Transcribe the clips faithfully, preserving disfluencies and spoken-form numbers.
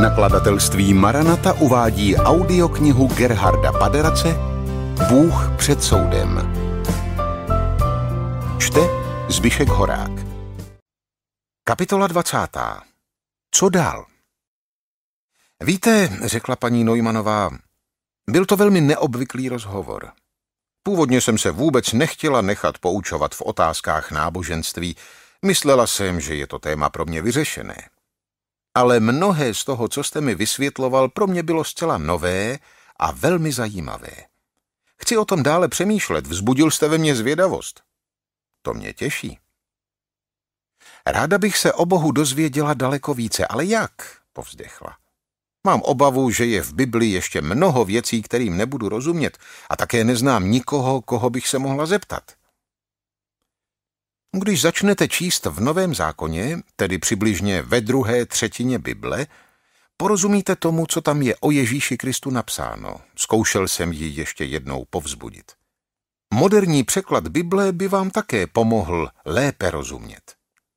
Nakladatelství Maranata uvádí audioknihu Gerharda Paderace Bůh před soudem. Čte Zbyšek Horák. Kapitola dvacátá. Co dál? Víte, řekla paní Neumannová, byl to velmi neobvyklý rozhovor. Původně jsem se vůbec nechtěla nechat poučovat v otázkách náboženství. Myslela jsem, že je to téma pro mě vyřešené. Ale mnohé z toho, co jste mi vysvětloval, pro mě bylo zcela nové a velmi zajímavé. Chci o tom dále přemýšlet, vzbudil jste ve mně zvědavost. To mě těší. Ráda bych se o Bohu dozvěděla daleko více, ale jak? Povzdechla. Mám obavu, že je v Bibli ještě mnoho věcí, kterým nebudu rozumět, a také neznám nikoho, koho bych se mohla zeptat. Když začnete číst v Novém zákoně, tedy přibližně ve druhé třetině Bible, porozumíte tomu, co tam je o Ježíši Kristu napsáno. Zkoušel jsem ji ještě jednou povzbudit. Moderní překlad Bible by vám také pomohl lépe rozumět.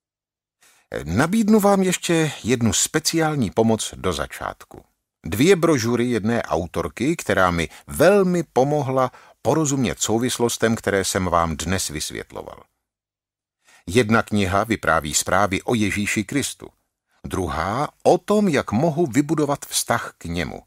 Nabídnu vám ještě jednu speciální pomoc do začátku. Dvě brožury jedné autorky, která mi velmi pomohla porozumět souvislostem, které jsem vám dnes vysvětloval. Jedna kniha vypráví zprávy o Ježíši Kristu, druhá o tom, jak mohu vybudovat vztah k němu.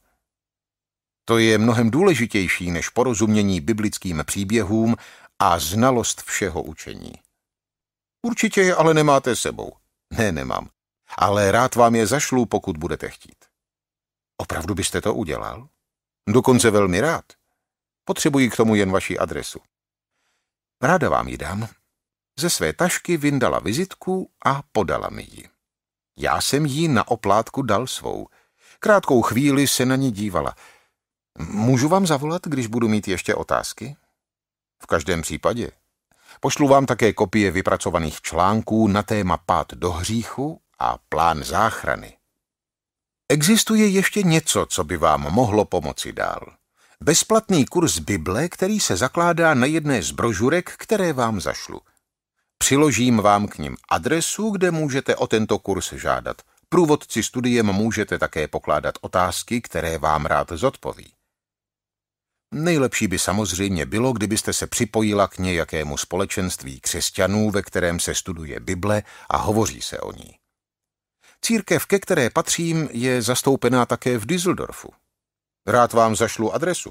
To je mnohem důležitější než porozumění biblickým příběhům a znalost všeho učení. Určitě je ale nemáte sebou. Ne, nemám. Ale rád vám je zašlu, pokud budete chtít. Opravdu byste to udělal? Dokonce velmi rád. Potřebuji k tomu jen vaši adresu. Ráda vám ji dám. Ze své tašky vyndala vizitku a podala mi ji. Já jsem jí na oplátku dal svou. Krátkou chvíli se na ní dívala. Můžu vám zavolat, když budu mít ještě otázky? V každém případě. Pošlu vám také kopie vypracovaných článků na téma pád do hříchu a plán záchrany. Existuje ještě něco, co by vám mohlo pomoci dál. Bezplatný kurz Bible, který se zakládá na jedné z brožurek, které vám zašlu. Přiložím vám k nim adresu, kde můžete o tento kurz žádat. Průvodci studiem můžete také pokládat otázky, které vám rád zodpoví. Nejlepší by samozřejmě bylo, kdybyste se připojila k nějakému společenství křesťanů, ve kterém se studuje Bible a hovoří se o ní. Církev, ke které patřím, je zastoupená také v Düsseldorfu. Rád vám zašlu adresu.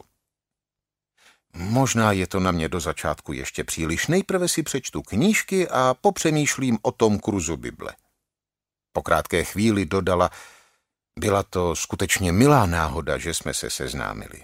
Možná je to na mě do začátku ještě příliš. Nejprve si přečtu knížky a popřemýšlím o tom kurzu Bible. Po krátké chvíli dodala, byla to skutečně milá náhoda, že jsme se seznámili.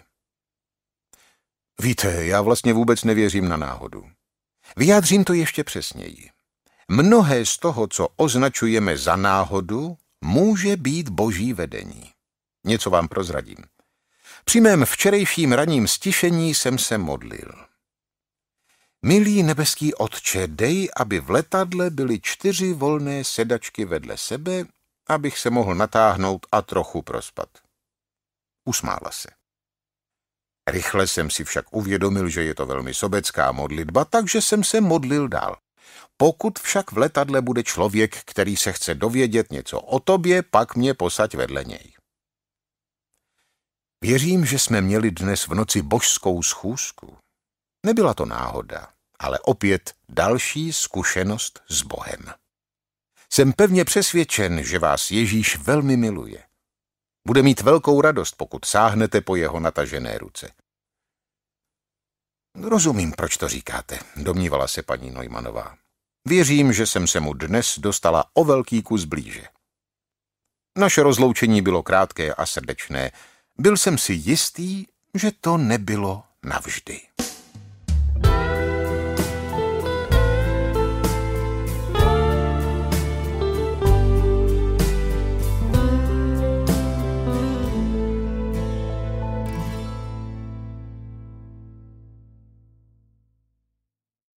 Víte, já vlastně vůbec nevěřím na náhodu. Vyjádřím to ještě přesněji. Mnohé z toho, co označujeme za náhodu, může být boží vedení. Něco vám prozradím. Při mém včerejším ranním stišení jsem se modlil. Milý nebeský Otče, dej, aby v letadle byly čtyři volné sedačky vedle sebe, abych se mohl natáhnout a trochu prospat. Usmála se. Rychle jsem si však uvědomil, že je to velmi sobecká modlitba, takže jsem se modlil dál. Pokud však v letadle bude člověk, který se chce dovědět něco o tobě, pak mě posaď vedle něj. Věřím, že jsme měli dnes v noci božskou schůzku. Nebyla to náhoda, ale opět další zkušenost s Bohem. Jsem pevně přesvědčen, že vás Ježíš velmi miluje. Bude mít velkou radost, pokud sáhnete po jeho natažené ruce. Rozumím, proč to říkáte, domnívala se paní Neumannová. Věřím, že jsem se mu dnes dostala o velký kus blíže. Naše rozloučení bylo krátké a srdečné. Byl jsem si jistý, že to nebylo navždy.